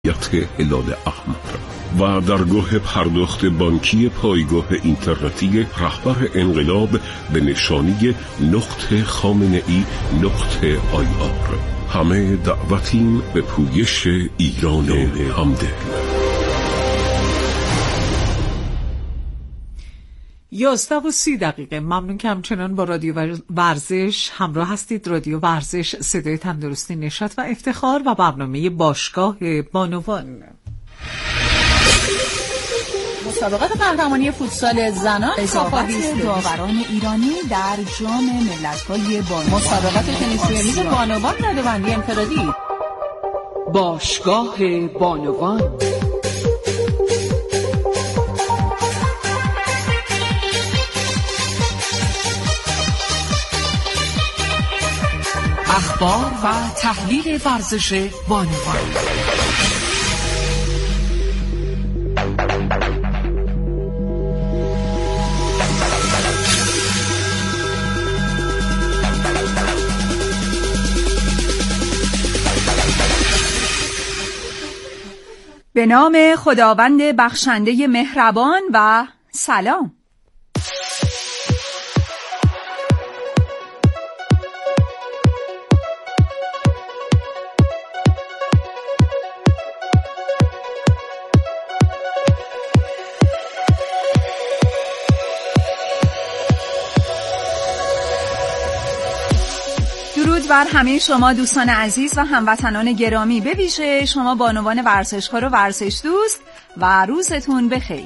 هدایت هلال احمر و درگاه پرداخت بانکی پایگاه اینترنتی رهبر انقلاب به نشانی .خامنه‌ای.IR. همه دعوتیم به پویش ایران همدل. 11:30. ممنون که همچنان با رادیو ورزش همراه هستید. رادیو ورزش، صدای تندرستی، نشاط و افتخار و برنامه باشگاه بانوان. مسابقات قهرمانی فوتسال زنان، اضافات داوران ایرانی در جام ملت‌های بانوان، مسابقات تنیس میز بانوان ردبندی انفرادی. باشگاه بانوان. اخبار و تحلیل ورزش بانوان. به نام خداوند بخشنده مهربان و سلام. درود بر همه شما دوستان عزیز و هموطنان گرامی، به ویژه شما بانوان ورزشکار و ورزش دوست، و روزتون بخیر.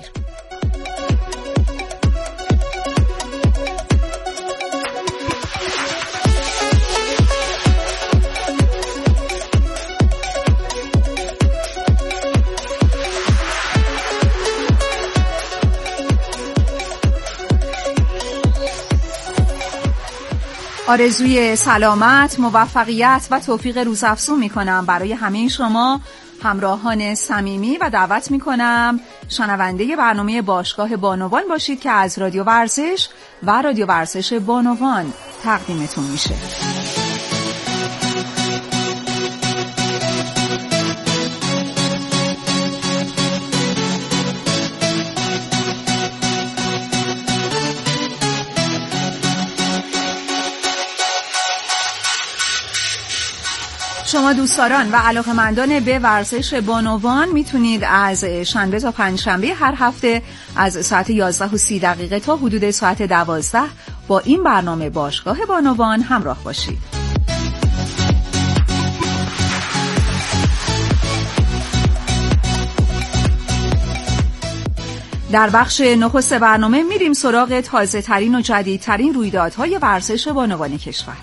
آرزوی سلامت، موفقیت و توفیق روزافزون میکنم برای همه شما همراهان صمیمی و دعوت میکنم شنونده برنامه باشگاه بانوان باشید که از رادیو ورزش و رادیو ورزش بانوان تقدیمتون میشه. شما دوستداران و علاقه‌مندان به ورزش بانوان میتونید از شنبه تا پنجشنبه هر هفته از ساعت 11:30 تا حدود ساعت 12 با این برنامه باشگاه بانوان همراه باشید. در بخش نخست برنامه میریم سراغ تازه ترین و جدیدترین رویدادهای ورزش بانوان کشور.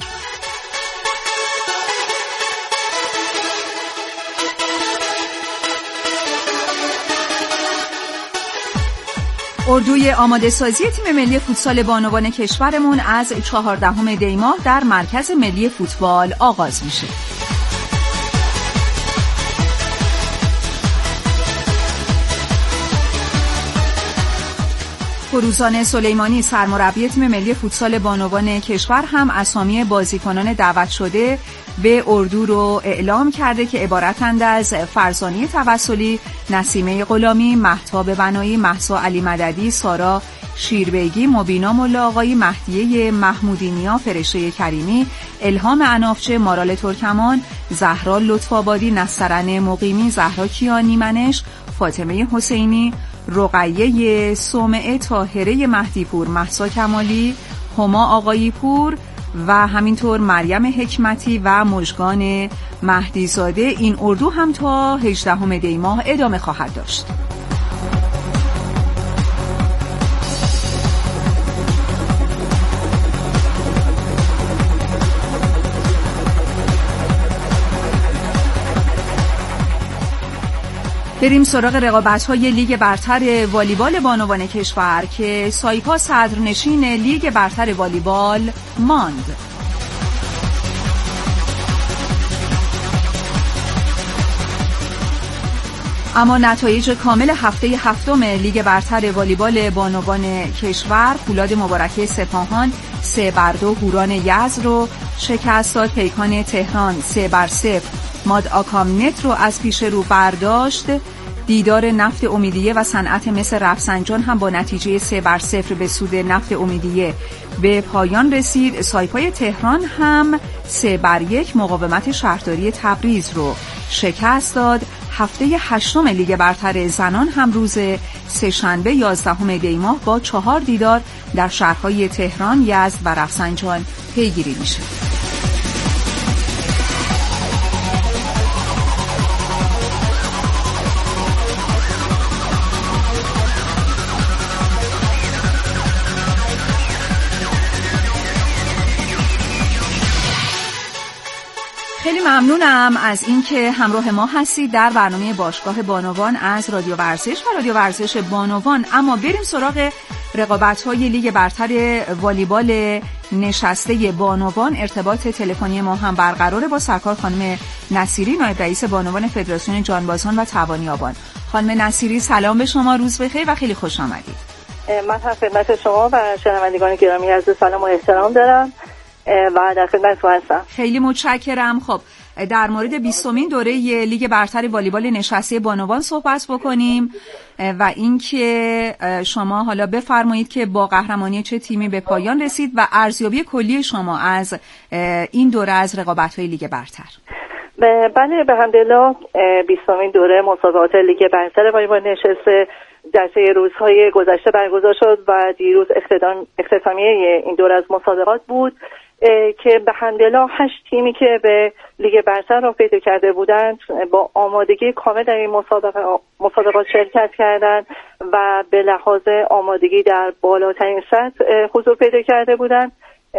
اردوی آماده سازی تیم ملی فوتسال بانوان کشورمون از 14 دی ماه در مرکز ملی فوتبال آغاز میشه. فروزان سلیمانی سرمربی تیم ملی فوتسال بانوان کشور هم اسامی بازیکنان دعوت شده به اردو رو اعلام کرده که عبارتند از فرزانه توسلی، نسیمه غلامی، مهتاب بنایی، مهسا علی مددی، سارا شیربیگی، مبینا ملا آقایی، مهدیه محمودینیا، فرشته کریمی، الهام عنافچه، مارال ترکمان، زهرا لطف‌آبادی، نصرن مقیمی، زهرا کیانی منش، فاطمه حسینی، رقیه سومعه، طاهره مهدیپور، مهسا کمالی، هما آقایی پور و همینطور مریم حکمتی و مژگان مهدیزاده. این اردو هم تا 18 دی ماه ادامه خواهد داشت. بریم سراغ رقابت‌های لیگ برتر والیبال بانوان کشور که سایپا صدرنشین لیگ برتر والیبال ماند. اما نتایج کامل هفته هفتم لیگ برتر والیبال بانوان کشور، فولاد مبارکه سپاهان 3-2 هوران یزد رو شکست داد. پیکان تهران 3-0 ماد آکامنت رو از پیش رو برداشت. دیدار نفت امیدیه و صنعت مس رفسنجان هم با نتیجه 3-0 به سود نفت امیدیه به پایان رسید. سایپای تهران هم 3-1 مقاومت شهرداری تبریز رو شکست داد. هفته 8 لیگ برتر زنان هم روز سه‌شنبه 11 دی ماه با 4 دیدار در شهرهای تهران، یزد و رفسنجان پیگیری میشه. خیلی ممنونم از اینکه همراه ما هستید در برنامه باشگاه بانوان از رادیو ورزش و رادیو ورزش بانوان. اما بریم سراغ رقابت‌های لیگ برتر والیبال نشسته بانوان. ارتباط تلفنی ما هم برقراره با سرکار خانم نصیری، نایب رئیس بانوان فدراسیون جانبازان و توانیابان. خانم نصیری سلام به شما، روز بخیر و خیلی خوش آمدید. من هم خدمت شما و شنوندگان گرامی عرض سلام و احترام دارم و در خدمتتون هستم. خیلی متشکرم. خب در مورد 20مین دوره لیگ برتر والیبال نشسته بانوان صحبت بکنیم و اینکه شما حالا بفرمایید که با قهرمانی چه تیمی به پایان رسید و ارزیابی کلی شما از این دوره از رقابت‌های لیگ برتر. بله، به حمدالله 20مین دوره مسابقات لیگ برتر والیبال نشسته در طی روزهای گذشته برگزار شد و دیروز اختتامیه این دوره از مسابقات بود که به حمدالله 8 تیمی که به لیگ برتر را پیدا کرده بودند با آمادگی کامل در این مسابقات شرکت کردند و به لحاظ آمادگی در بالاترین سطح حضور پیدا کرده بودند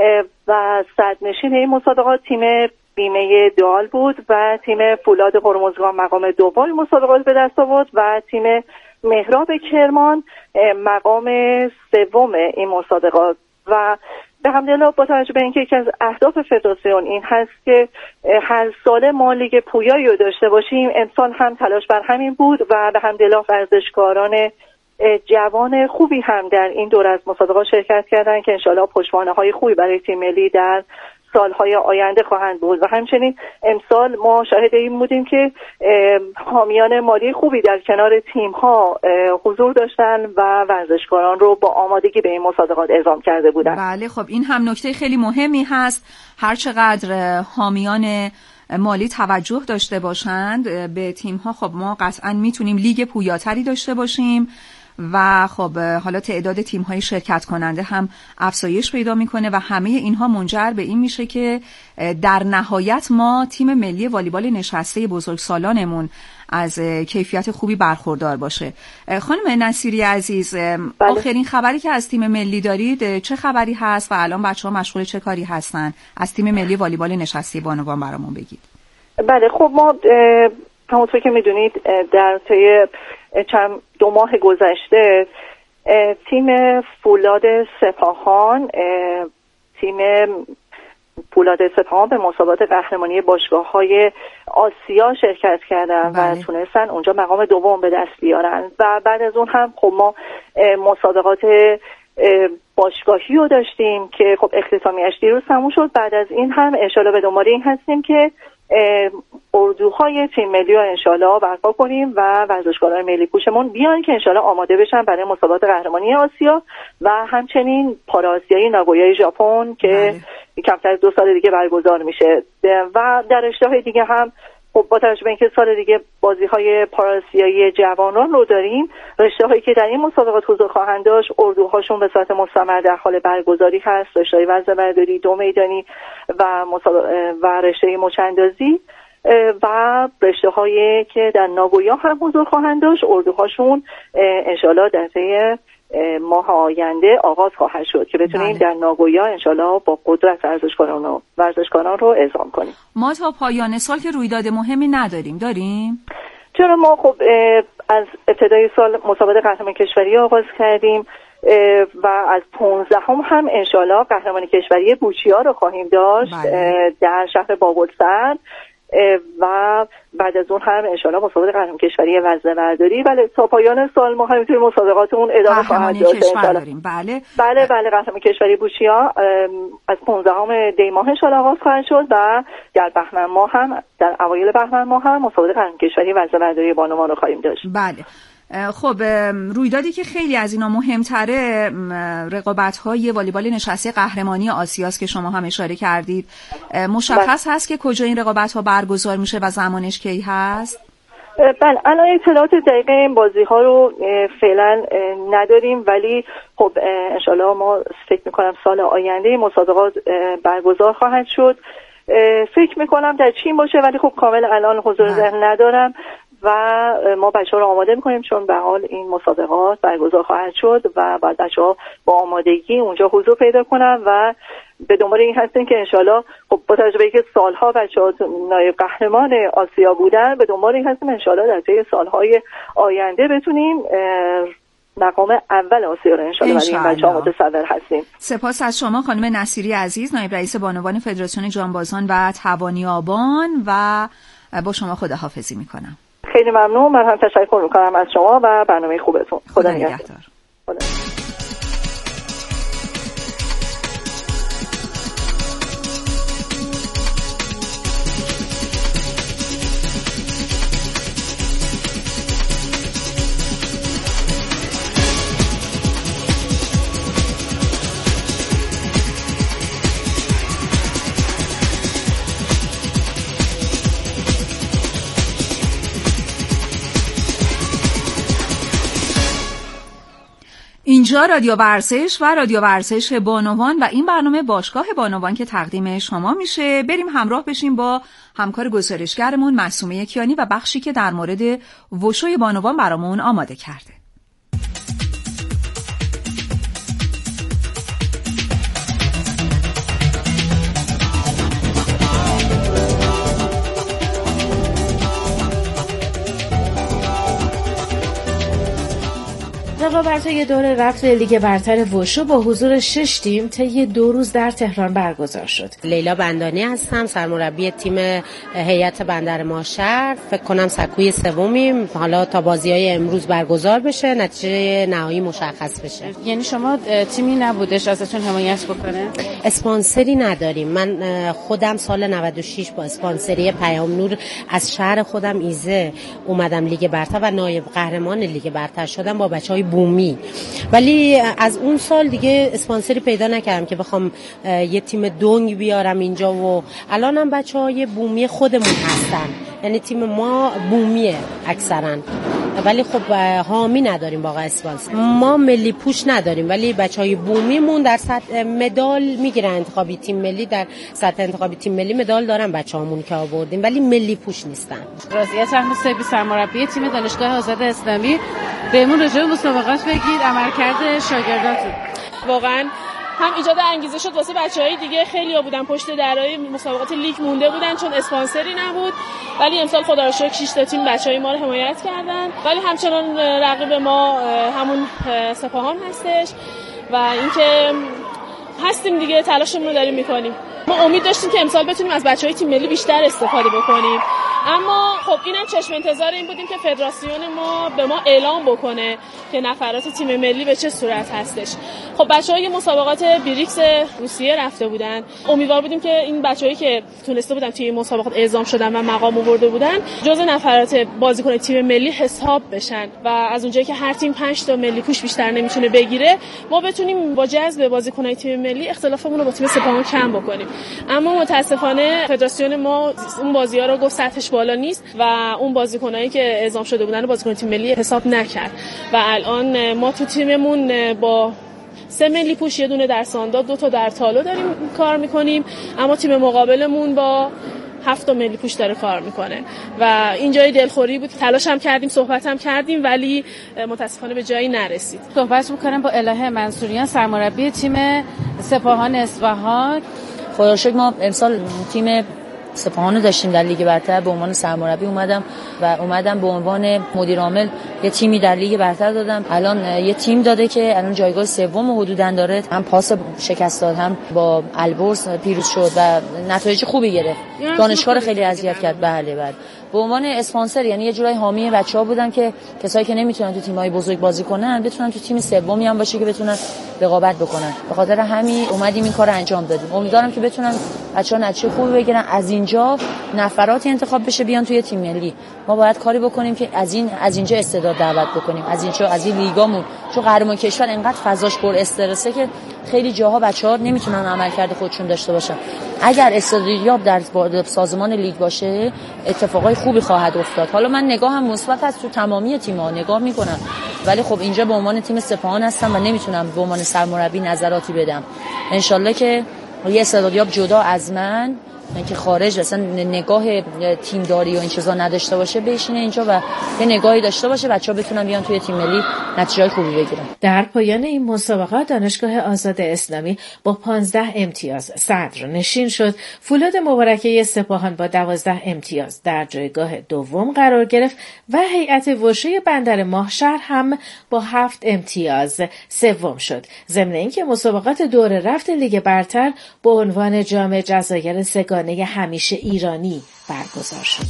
و صدرنشین این مسابقات تیم بیمه دال بود و تیم فولاد هرمزگان مقام دوم مسابقات به دست آورد و تیم مهراب کرمان مقام سوم این مسابقات. و به حمدالله با توجه به اینکه یکی از اهداف فدراسیون این هست که هر ساله ما لیگ پویایی رو داشته باشیم، امسال هم تلاش بر همین بود و به حمدالله ورزشکاران جوان خوبی هم در این دوره از مسابقات شرکت کردند که انشالله پشتوانه‌های خوبی برای تیم ملی در سالهای آینده خواهند بود. و همچنین امسال ما شاهد این بودیم که حامیان مالی خوبی در کنار تیم‌ها حضور داشتن و ورزشکاران رو با آمادگی به این مسابقات اعزام کرده بودند. بله، خب این هم نکته خیلی مهمی هست. هر چقدر حامیان مالی توجه داشته باشند به تیم‌ها، خب ما قطعاً میتونیم لیگ پویاتری داشته باشیم و خب حالا تعداد تیم‌های شرکت کننده هم افزایش پیدا میکنه و همه اینها منجر به این میشه که در نهایت ما تیم ملی والیبال نشسته بزرگسالانمون از کیفیت خوبی برخوردار باشه. خانم نصیری عزیز، آخرین خبری که از تیم ملی دارید چه خبری هست و الان بچه‌ها مشغول چه کاری هستن؟ از تیم ملی والیبال نشسته بانوان برامون بگید. بله، خب ما همونطور که میدونید در طی چند 2 ماه گذشته تیم فولاد سپاهان به مسابقات قهرمانی باشگاه‌های آسیا شرکت کردن و تونستن اونجا مقام دوم به دست بیارن و بعد از اون هم خب ما مسابقات باشگاهی رو داشتیم که خب اختتامیه‌اش دیروز تموم شد. بعد از این هم انشالله به دنبال این هستیم که اردوهای تیم ملی رو انشالله برپا کنیم و ورزشکاران ملی پوشمون بیان که انشالله آماده بشن برای مسابقات قهرمانی آسیا و همچنین پاراسیایی ناگویای ژاپن که کمتر از 2 سال دیگه برگزار میشه. و در رشته‌های دیگه هم خب با توجه به اینکه سال دیگه بازی‌های پاراسیایی جوانان رو داریم، رشته‌هایی که در این مسابقات حضور خواهند داشت اردوهاشون به صورت مستمر در حال برگزاری هست. رشته‌های وزنه‌برداری، 2 میدانی و رشته مچ‌اندازی و رشته‌هایی که در ناگویا هم حضور خواهند داشت اردوهاشون انشالله در طی ماه آینده آغاز خواهد شد که بتونیم در ناگویا انشالله با قدرت ورزشکاران رو اعزام کنیم. ما تا پایان سال که رویداد مهمی داریم؟ چرا ما خب از ابتدای سال مسابقات قهرمانی کشوری آغاز کردیم و از 15 هم انشالله قهرمانی کشوری بوچیا رو خواهیم داشت در شهر بابلسر و بعد از اون هم انشالله مسابقه قهرمان کشوری وزنه برداری. بله تا پایان سال ما همینطور مسابقاتمون ادامه خواهد داشت. بله قهرمان کشوری بوشیا از 15 دی ماه انشالله آغاز خواهد شد و در بهمن ماه هم در اوایل بهمن ماه هم مسابقه قهرمان کشوری وزنه برداری بانوان رو خواهیم داشت. بله خب رویدادی که خیلی از اینا مهمتره رقابت‌های والیبال نشسته قهرمانی آسیاست که شما هم اشاره کردید. مشخص هست که کجا این رقابت‌ها برگزار میشه و زمانش کی هست؟ بله الان اطلاعات دقیق این بازی‌ها رو فعلا نداریم، ولی خب انشالله ما فکر می‌کنم سال آینده مسابقات برگزار خواهد شد. فکر می‌کنم در چین باشه، ولی خب کامل الان حضور ذهن ندارم و ما بچه‌ها رو آماده می‌کنیم چون به حال این مسابقات برگزار خواهد شد و بعد بچه‌ها با آمادگی اونجا حضور پیدا کنن و به دنبال این هستیم که انشالله خب با توجه به اینکه سالها بچه‌ها نایب قهرمان آسیا بودن، به دنبال این هستیم انشالله در طی سالهای آینده بتونیم مقام اول آسیا رو انشالله برای این بچه‌ها متصور هستیم. سپاس از شما خانم نصیری عزیز، نایب رئیس بانوان فدراسیون جانبازان و توانیابان، و با شما خداحافظی می‌کنم. خیلی ممنون. من هم تشکر میکنم از شما و برنامه خوبتون. خدا نگهدار. اینجا رادیو ورزش و رادیو ورزش بانوان و این برنامه باشگاه بانوان که تقدیم شما میشه. بریم همراه بشیم با همکار گزارشگرمون معصومه کیانی و بخشی که در مورد وشوی بانوان برامون آماده کرده. رقابت‌های دور رفت لیگ برتر وشو با حضور 6 تیم طی 2 روز در تهران برگزار شد. لیلا بندانی هستم، سرمربی تیم هیئت بندر ماشر. فکر کنم سکوی سومیم. حالا تا بازی‌های امروز برگزار بشه نتیجه نهایی مشخص بشه. یعنی شما تیمی نبودش ازتون حمایت بکنه؟ اسپانسری نداریم. من خودم سال 96 با اسپانسری پیام نور از شهر خودم ایزه اومدم لیگ برتر و نایب قهرمان لیگ برتر شدم با بچهای بومی، ولی از اون سال دیگه اسپانسری پیدا نکردم که بخوام یه تیم دنگ بیارم اینجا و الانم بچهای بومی خودمون هستن، یعنی تیم ما بومیه اکثرا، ولی خب حامی نداریم واقعا اسپانسر. ما ملی پوش نداریم ولی بچهای بومیمون در سطح مدال میگیرن انتخابی تیم ملی، در سطح انتخابی تیم ملی مدال دارن بچه‌هامون که آوردیم ولی ملی پوش نیستن. راضیه طهماسبی سرمربی تیم دانشگاه آزاد اسلامی، بهمون راجع به مسابقات بگید، عملکرد شاگرداتون. واقعا هم ایجاد انگیزه شد واسه بچهای دیگه، خیلی‌ها بودن پشت درای مسابقات لیگ مونده بودن چون اسپانسری نبود، ولی امسال خدا رو شکر 6 تا تیم بچهای ما رو حمایت کردن، ولی همچنان رقیب ما همون سپاهان هستش و اینکه هستیم دیگه، تلاشمون رو داریم می‌کنیم. ما امید داشتیم که امسال بتونیم از بچهای تیم ملی بیشتر استفاده بکنیم، اما خب اینم چشم انتظار این بودیم که فدراسیون ما به ما اعلام بکنه که نفرات تیم ملی به چه صورت هستش. خب بچهای مسابقات بریکس روسیه رفته بودن، امیدوار بودیم که این بچه‌هایی که تونسته بودن توی مسابقات اعزام شدن و مقام آورده بودن جزء نفرات بازیکن تیم ملی حساب بشن و از اونجایی که هر تیم 5 تا ملی پوش بیشتر نمیتونه بگیره ما بتونیم با جذب بازیکن‌های تیم ملی اختلافمون رو با تیم سپاهان کم بکنیم. اما متاسفانه فدراسیون ما اون بازی‌ها رو گفت سطحش بالا نیست و اون بازیکنایی که اعزام شده بودن بازیکن تیم ملی حساب نکرد و الان ما تو تیممون با 3 ملی پوش، یه دونه در سانداد، 2 تا در تالو داریم کار میکنیم، اما تیم مقابلمون با 7 تا ملی پوش داره کار میکنه و این جای دلخوری بود. تلاش هم کردیم، صحبت هم کردیم، ولی متاسفانه به جایی نرسید. صحبت میکنم با الهه منصوریان، سرمربی تیم سپاهان اصفهان. خدا رو شکر ما امسال تیم سپاهان رو داشتیم در لیگ برتر به عنوان سرمربی اومدم به عنوان مدیر عامل یه تیمی در لیگ برتر دادم. الان یه تیم داده که الان جایگاه سوم حدوداً داره، هم پاس شکست داد، هم با البرز پیروز شد و نتایج خوبی گرفت. دانشگاه خیلی اذیت کرد. بله به عنوان اسپانسر، یعنی یه جورای حامی بچه‌ها بودن که کسایی که نمیتونن تو تیم‌های بزرگ بازی کنن بتونن تو تیم سومی هم باشه که بتونن رقابت بکنن. به خاطر همین اومدیم این کارو انجام دادیم. امیدوارم که بتونن بچه‌ها نتیجه خوبی بگیرن، از اینجا نفراتی انتخاب بشه بیان توی تیم ملی. ما باید کاری بکنیم که از اینجا استعداد دعوت بکنیم، از این لیگامون، چون قهرمان کشور انقدر فضاش پر استرسه که خیلی جاها بچه‌ها نمیتونن عملکرد خودشون داشته باشن. اگر استعدادیاب در سازمان لیگ باشه اتفاقای خوبی خواهد افتاد. حالا من نگاهم مثبت است، تو تمامی تیم‌ها نگاه میکنم، ولی خب اینجا به عنوان تیم سپاهان هستم و نمیتونم به عنوان سرمربی نظراتی بدم. انشالله که یه استعدادیاب جدا از من که خارج مثلا نگاه تیمداری و این چیزا نداشته باشه بشینه اینجا و یه نگاهی داشته باشه، بچه‌ها بتونن بیان توی تیم ملی نتیجه خوبی بگیرن. در پایان این مسابقات دانشگاه آزاد اسلامی با 15 امتیاز صدر نشین شد. فولاد مبارکه سپاهان با 12 امتیاز در جایگاه دوم قرار گرفت و هیئت وشوی بندر ماهشهر هم با 7 امتیاز سوم شد. ضمن اینکه مسابقات دور رفت لیگ برتر با عنوان جام جزایر سگانه همیشه ایرانی برگزار شد.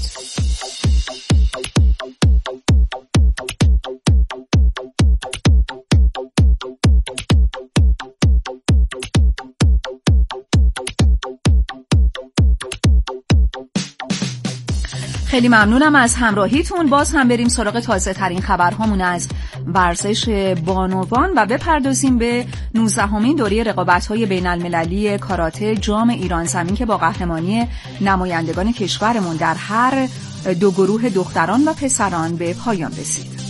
خیلی ممنونم از همراهیتون. باز هم بریم سراغ تازه ترین خبرهامون از ورزش بانوان و بپردازیم به 19مین دوره رقابت‌های بین‌المللی کاراته جام ایران زمین که با قهرمانی نمایندگان کشورمون در هر دو گروه دختران و پسران به پایان رسید.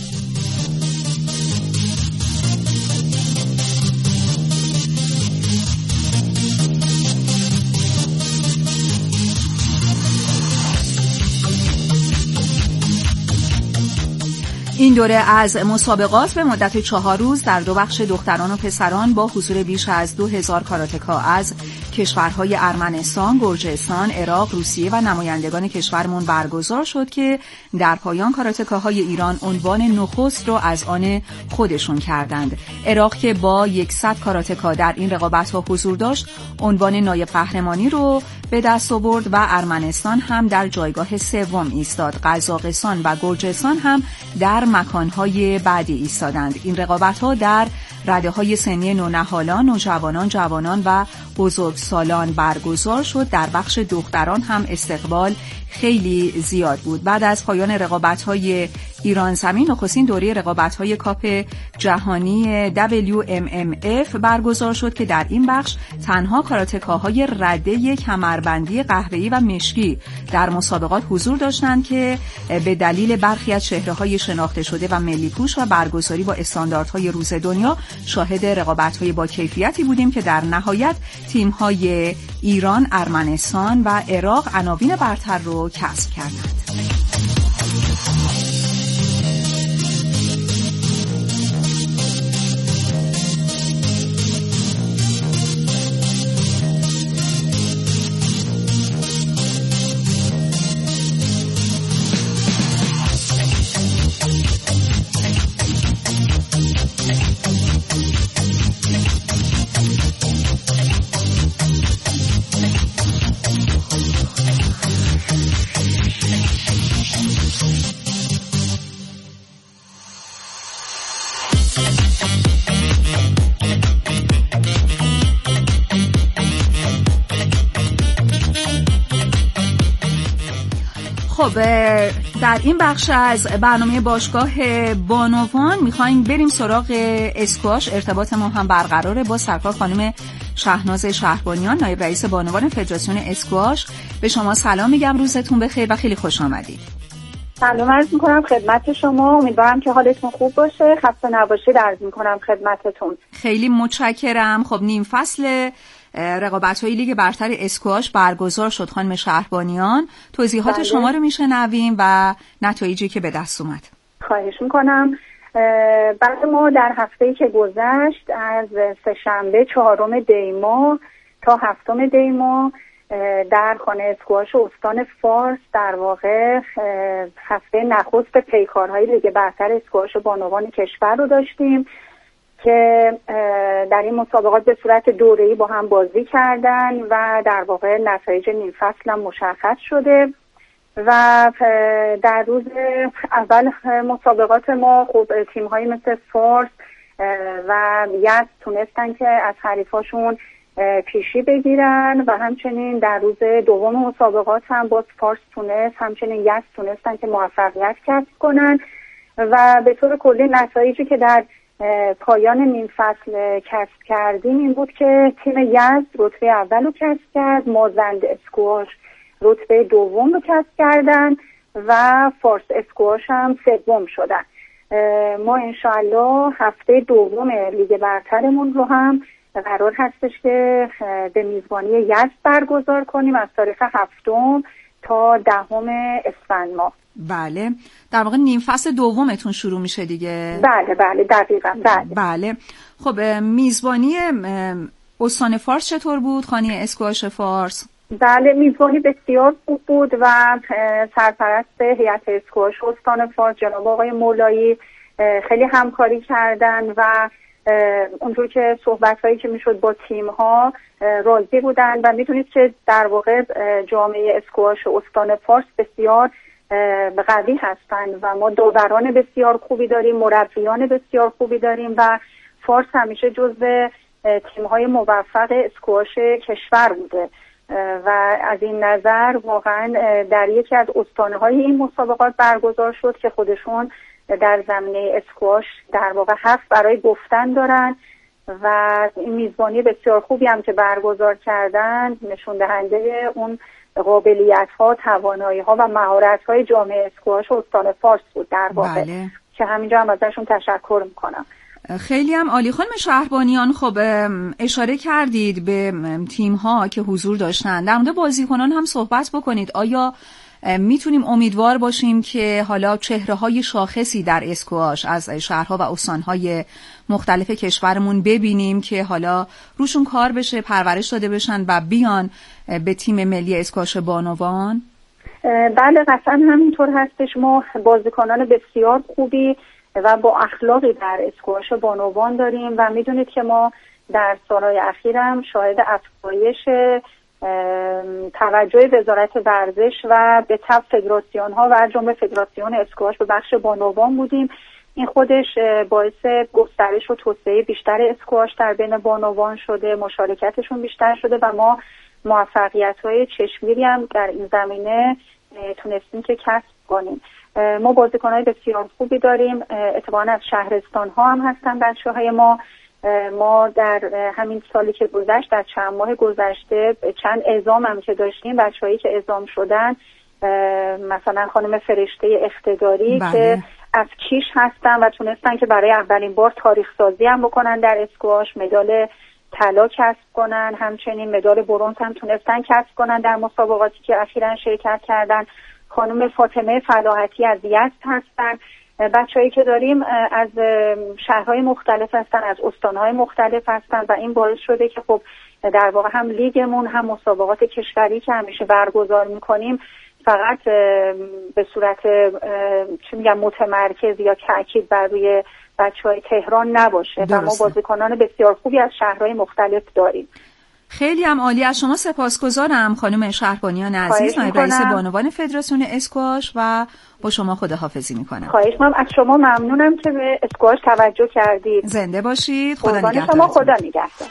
این دوره از مسابقات به مدت 4 روز در 2 بخش دختران و پسران با حضور بیش از 2000 کاراتکا از کشورهای ارمنستان، گرجستان، عراق، روسیه و نمایندگان کشورمون برگزار شد که در پایان کاراتکاهای ایران عنوان نخست رو از آن خودشون کردند. عراق که با 100 کاراتکا در این رقابت‌ها حضور داشت، عنوان نایب قهرمانی رو به دست آورد و ارمنستان هم در جایگاه سوم ایستاد. قزاقستان و گرجستان هم در مکانهای بعدی ایستادند. این رقابت‌ها در رده‌های سنی نونهالان، نوجوانان، جوانان و بزرگسالان برگزار شد. در بخش دختران هم استقبال خیلی زیاد بود. بعد از پایان رقابت‌های ایران زمین، نخستین دوره رقابت‌های کاپ جهانی WMMF برگزار شد که در این بخش تنها کاراتکاهای رده کمربندی قهوه‌ای و مشکی در مسابقات حضور داشتند که به دلیل برخی از چهره‌های شناخته شده و ملی پوش و برگزاری با استانداردهای روز دنیا شاهد رقابت‌های با کیفیتی بودیم که در نهایت تیم‌های ایران، ارمنستان و عراق عناوین برتر رو کسب کردند. خب در این بخش از برنامه باشگاه بانوان میخوایم بریم سراغ اسکواش. ارتباط ما هم برقراره با سرکار خانم شهناز شهربانیان، نایب رئیس بانوان فدراسیون اسکواش. به شما سلام میگم، روزتون بخیر و خیلی خوش آمدید. سلام عرض میکنم خدمت شما، امیدوارم که حالتون خوب باشه، خسته نباشید عرض میکنم خدمتتون. خیلی متشکرم. خب نیم فصل رقابت‌های لیگ برتر اسکواش برگزار شد خانم شهربانیان، توضیحات بله. شما رو میشنویم و نتایجی که به دست اومد. خواهش میکنم. بعد ما در هفته‌ای که گذشت از سه‌شنبه 4 دی ماه تا 7 دی ماه در خانه اسکواش استان فارس در واقع هفته نخست پیکارهای لیگ برتر اسکواش بانوان کشور رو داشتیم که در این مسابقات به صورت دوره‌ای با هم بازی کردن و در واقع نتایج نیم فصل هم مشخص شده و در روز اول مسابقات ما خب تیم‌هایی مثل فارس و یزد تونستن که از حریفاشون پیشی بگیرن و همچنین در روز دوم مسابقات هم باز فارس تونست، همچنین یزد تونستن که موفقیت کسب کنن و به طور کلی نتایجی که در پایان نیم فصل کسب کردیم این بود که تیم یزد رتبه اول رو کسب کرد، مازند اسکواش رتبه دوم رو کسب کردن و فارس اسکواش هم سوم شدن. ما انشاءالله هفته دوم لیگ برترمون رو هم قرار هستش که به میزبانی یزد برگزار کنیم از تاریخ 7 تا 10 اسفند ماه. بله، در واقع نیم فصل دومتون شروع میشه دیگه. بله دقیقاً. بله. خب میزبانی استان فارس چطور بود؟ خانه اسکواش فارس؟ بله، میزبانی بسیار خوب بود و سرپرست هیئت اسکواش استان فارس جناب آقای مولایی خیلی همکاری کردن و اونجور که صحبت‌هایی که میشد با تیم‌ها راضی بودن و میدونید که در واقع جامعه اسکواش استان فارس بسیار قوی هستن و ما داوران بسیار خوبی داریم، مربیان بسیار خوبی داریم و فارس همیشه جزو تیم‌های موفق اسکواش کشور بوده و از این نظر واقعا در یکی از استان‌های این مسابقات برگزار شد که خودشون در زمینه اسکواش در واقع حرف برای گفتن دارن و این میزبانی بسیار خوبی هم که برگزار کردن نشون دهنده اون قابلیت‌ها، توانایی‌ها و مهارت‌های جامعه اسکواش استان فارس بود در واقع. بله. که همینجا هم ازشون تشکر میکنم. خیلی هم عالی. خانم شهربانیان، خب اشاره کردید به تیم‌ها که حضور داشتن، در مورد بازیکنان هم صحبت بکنید. آیا میتونیم امیدوار باشیم که حالا چهره‌های شاخصی در اسکواش از شهرها و استان‌های مختلف کشورمون ببینیم که حالا روشون کار بشه، پرورش داده بشن و بیان به تیم ملی اسکواش بانوان؟ بله، قطعا همینطور هستش. ما بازیکنان بسیار خوبی و با اخلاقی در اسکواش بانوان داریم و میدونید که ما در سالهای اخیرم شاهد افزایش توجه وزارت ورزش و به تبع فدراسیون ها و از جمله فدراسیون اسکواش به بخش بانوان بودیم. این خودش باعث گسترش و توسعه بیشتر اسکواش در بین بانوان شده، مشارکتشون بیشتر شده و ما موفقیت‌های چشمگیری هم در این زمینه تونستیم که کسب کنیم. ما بازیکن‌های بسیار خوبی داریم، اتفاقاً از شهرستان‌ها هم هستن بچه‌های ما. ما در همین سالی که گذشت، در چند ماه گذشته چند اعزام هم که داشتیم، بچه‌هایی که اعزام شدن مثلا خانم فرشته اقتداری که از کیش هستن و تونستن که برای اولین بار تاریخ سازی هم بکنن در اسکواش، مدال طلا کسب کنن، همچنین مدال برنز هم تونستن کسب کنن در مسابقاتی که اخیراً شرکت کردن. خانم فاطمه فلاحتی از یزد هستن. بچه‌هایی که داریم از شهرهای مختلف هستن، از استانهای مختلف هستن و این باعث شده که خب در واقع هم لیگمون هم مسابقات کشوری که همیشه برگزار میکنیم فقط به صورت متمرکز یا تاکید بر روی بچه‌های تهران نباشه و ما بازیکنان بسیار خوبی از شهرهای مختلف داریم. خیلی هم عالی. از شما سپاسگزارم خانم شهربانیان عزیز، نایب رئیس بانوان فدراسیون اسکواش، و با شما خداحافظی میکنم. خواهش می‌کنم. از شما ممنونم که به اسکواش توجه کردید. زنده باشید. خدا نگهدار. شما خدا نگهدار.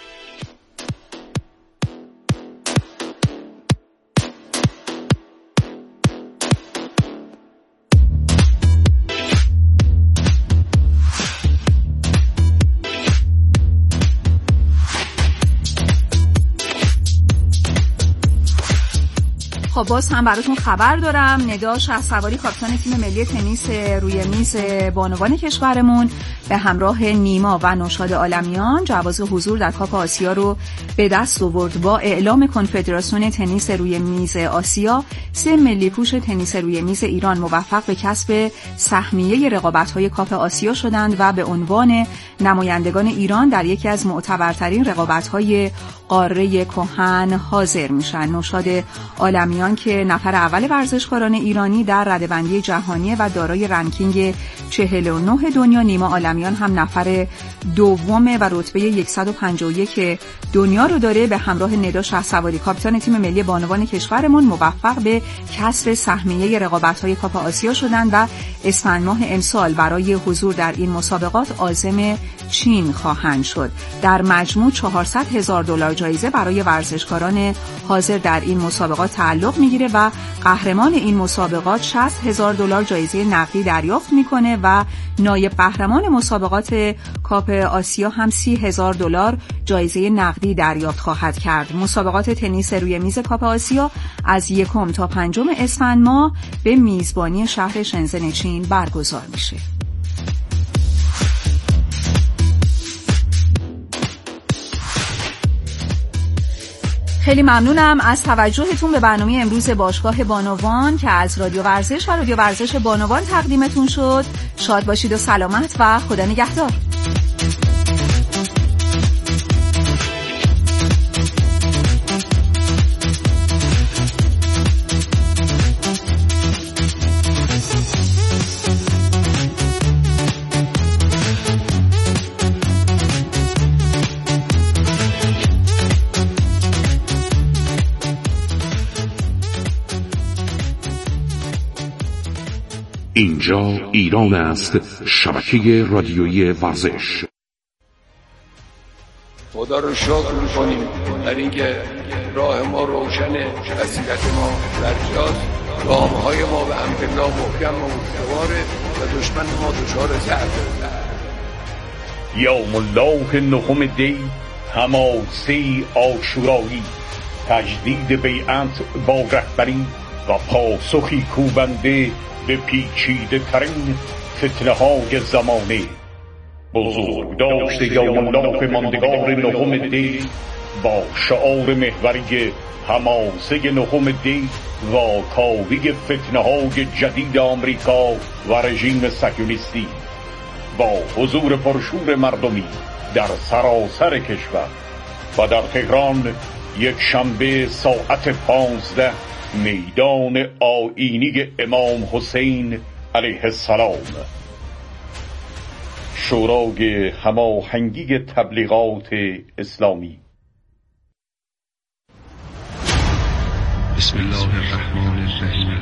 خب باز هم براتون خبر دارم. ندا شهسواری کاپیتان تیم ملی تنیس روی میز بانوان کشورمون به همراه نیما و نوشاد عالمیان جواز حضور در کاپ آسیا رو به دست آورد. با اعلام کنفدراسیون تنیس روی میز آسیا، 3 ملی پوش تنیس روی میز ایران موفق به کسب سهمیه رقابت‌های کاپ آسیا شدند و به عنوان نمایندگان ایران در یکی از معتبرترین رقابت‌های قاره کهن حاضر میشن. نوشاد عالمیان که نفر اول ورزشکاران ایرانی در رده‌بندی جهانی و دارای رنکینگ 49 دنیا، نیما عالمیان هم نفر دوم و رتبه 151 دنیا رو داره، به همراه ندا شهسواری کاپیتان تیم ملی بانوان کشورمون موفق به کسب سهمیه رقابت‌های کاپ آسیا شدند و اسفند ماه امسال برای حضور در این مسابقات عازم چین خواهند شد. در مجموع $400,000 جایزه برای ورزشکاران حاضر در این مسابقات تعلق میگیره و قهرمان این مسابقات $60,000 جایزه نقدی دریافت میکنه و نایب قهرمان مسابقات کاپ آسیا هم $30,000 جایزه نقدی دریافت خواهد کرد. مسابقات تنیس روی میز کاپ آسیا از 1 تا 5 اسفند ماه به میزبانی شهر شنزن چین برگزار میشه. خیلی ممنونم از توجهتون به برنامه امروز باشگاه بانوان که از رادیو ورزش و رادیو ورزش بانوان تقدیمتون شد. شاد باشید و سلامت و خدا نگهدار. اینجا ایران است، شبکه رادیویی ورزش. خدا رو شکر می‌کنیم در اینکه راه ما روشنه، مسیرت ما درجاست، گام‌های ما به حمدالله محکم و استواره و دشمن ما دچار ضعف. یوم الله نهم دی، حماسه عاشورایی، تجدید بیعت با رهبری و پاسخی کوبنده به پیچیده ترین فتنه های زمانه. بزرگ داشته یوم الله ماندگار نهم دی با شعار محوری حماسه نهم دی و کاوی فتنه های جدید آمریکا و رژیم سکولیستی، با حضور پرشور مردمی در سراسر کشور و در تهران یک شنبه ساعت 15 میدان آیینی امام حسین علیه السلام. شورای هماهنگی تبلیغات اسلامی. بسم الله الرحمن الرحیم.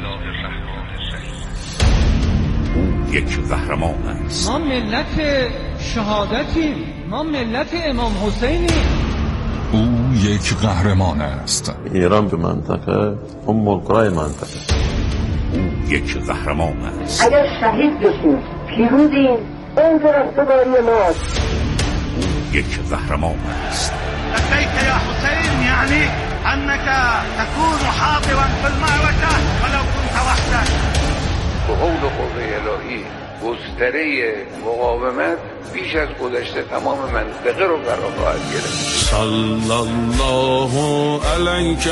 او یک قهرمان است. ما ملت شهادتیم، ما ملت امام حسینیم. او یک قهرمان است. ایران به منطقه ام القرى منطقه. او یک قهرمان است. اگر شهید بشیم پیروزیم، اون رستگاری ماست. او یک قهرمان است. لبیک یا حسین، یعنی انک تكون حاضرا في المعركه ولو كنت وحدك. به حول قوه الهی گستره مقاومت بیش از گذشته تمام منطقه رو فرا خواهد گرفت. صلی الله علیک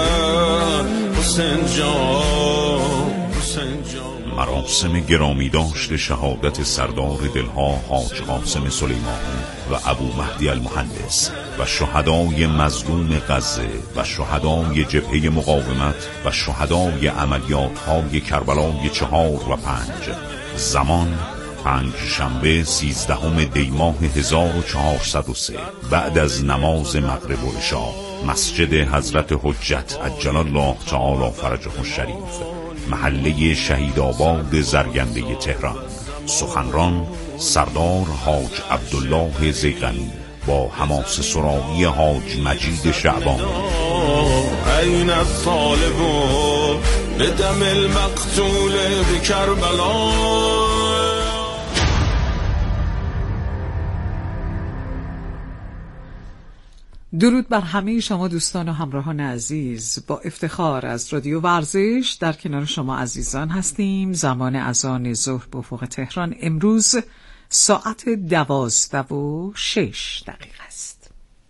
حسین جان. مراسم گرامی داشت شهادت سردار دلها حاج قاسم سلیمانی و ابو مهدی المهندس و شهدای مظلوم غزه و شهدای جبهه مقاومت و شهدای عملیات‌های کربلای 4 و 5. زمان پنجشنبه 13 دی ماه 1403 بعد از نماز مغرب و عشا، مسجد حضرت حجت عجل الله تعالی فرجه الشریف، محله شهیدآباد زرگنده تهران. سخنران سردار حاج عبدالله زیغنی با حماسه سرایی حاج مجید شعبانی. این الطالب بدم المقتول بکربلا. درود بر همه شما دوستان و همراهان عزیز. با افتخار از رادیو ورزش در کنار شما عزیزان هستیم. زمان اذان ظهر به افق تهران امروز ساعت 12:06 است.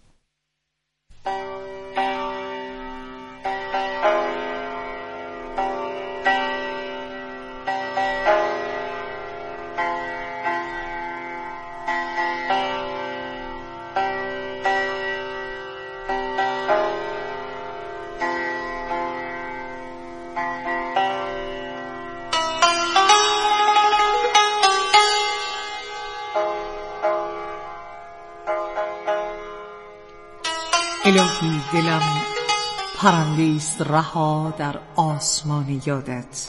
الهی دلم پرنده‌ایست رها در آسمان یادت،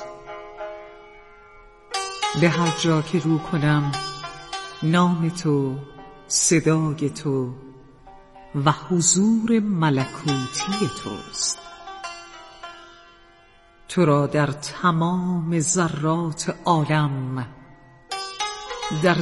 به هر جا که رو کنم نام تو، صدای تو و حضور ملکوتی توست. تو را در تمام ذرات عالم، در